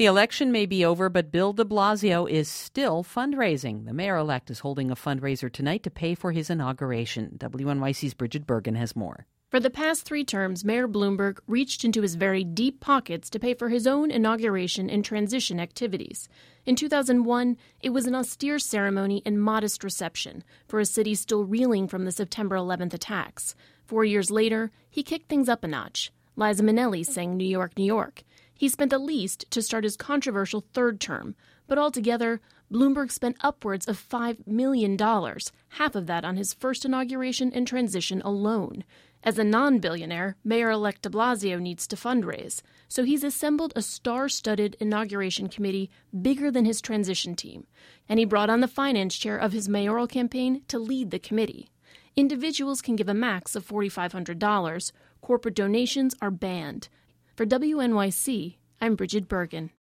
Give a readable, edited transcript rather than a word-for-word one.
The election may be over, but Bill de Blasio is still fundraising. The mayor-elect is holding a fundraiser tonight to pay for his inauguration. WNYC's Bridget Bergen has more. For the past 3 terms, Mayor Bloomberg reached into his very deep pockets to pay for his own inauguration and transition activities. In 2001, it was an austere ceremony and modest reception for a city still reeling from the September 11th attacks. 4 years later, he kicked things up a notch. Liza Minnelli sang New York, New York. He spent the least to start his controversial 3rd term, but altogether, Bloomberg spent upwards of $5 million, half of that on his first inauguration and transition alone. As a non-billionaire, Mayor-elect de Blasio needs to fundraise, so he's assembled a star-studded inauguration committee bigger than his transition team, and he brought on the finance chair of his mayoral campaign to lead the committee. Individuals can give a max of $4,500. Corporate donations are banned. For WNYC, I'm Bridget Bergen.